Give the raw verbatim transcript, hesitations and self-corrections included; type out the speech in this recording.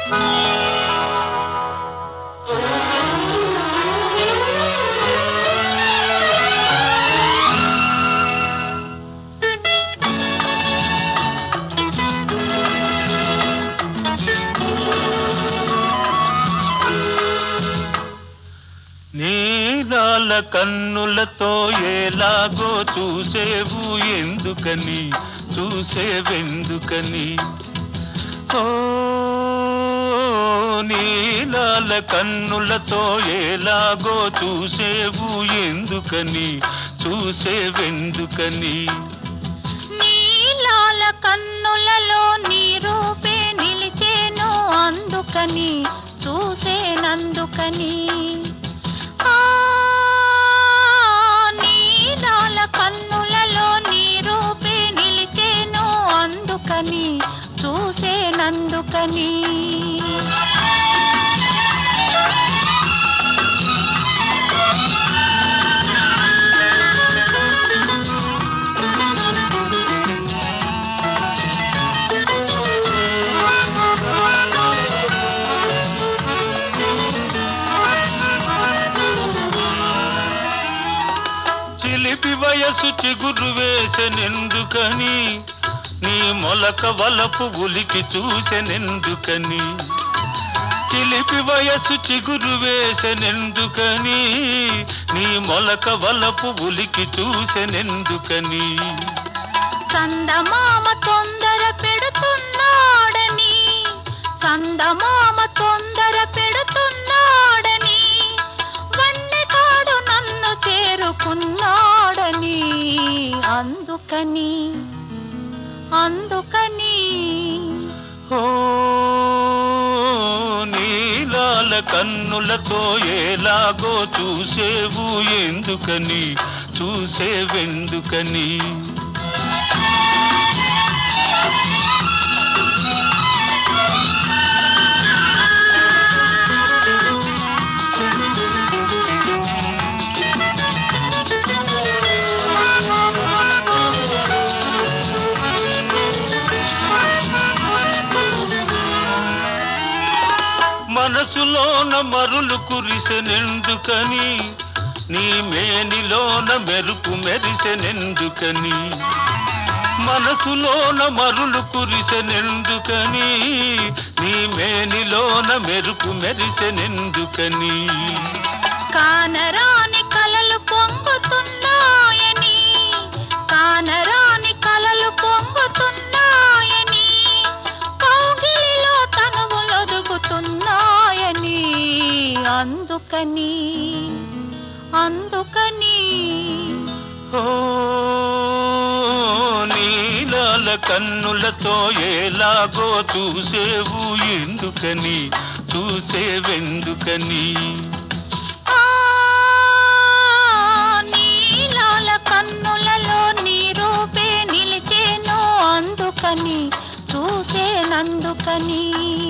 నీలాల కన్నులతో ఎలాగో చూసేవు ఎందుకని చూసేవెందుకని ఓ నీలాల కన్నులతో ఎలాగో చూసేవు ఎందుకని చూసేవెందుకని నీలాల కన్నులలో నీ రూపే నిలిచేను అందుకని చూసేనందుకని నీలాల కన్నులలో నీ రూపే నిలిచేను అందుకని చూసేనందుకని చిలిపి వయసు చిగురు వేసెనెందుకని నీ మొలక వలపు ఉలికి చూసెనెందుకని చిలిపి వయసు చిగురు వేసెనెందుకని నీ మొలక వలపు ఉలికి చూసెనెందుకని చందమామ తొందర పెడుతున్నాడని చందమామ తొందర పెడుతున్నాడని వన్నెకాడు నన్ను చేరుకున్నాడని అందుకని అందుకని ఓ నీలాల కన్నులతో ఎలాగో చూసేవు ఎందుకని చూసేవెందుకని మనసులోన మరులు కురిసెనెందుకని నీ మేనిలోన మెరుపు మెరిసెనెందుకని మనసులోన మరులు కురిసెనెందుకని నీ మేనిలోన మెరుపు మెరిసెనెందుకని కానరాని కలలు పొంగుతున్నాయని కానరాని కలలు పొంగుతున్నాయని కౌగిలిలో తనువులొదుగుతున్నాయని అందుకని అందుకని ఓ నీలాల కన్నులతో ఎలాగో చూసేవు ఎందుకని చూసేవెందుకని నీలాల కన్నులలో నీ రూపే నిలిచేను అందుకని చూసేనందుకని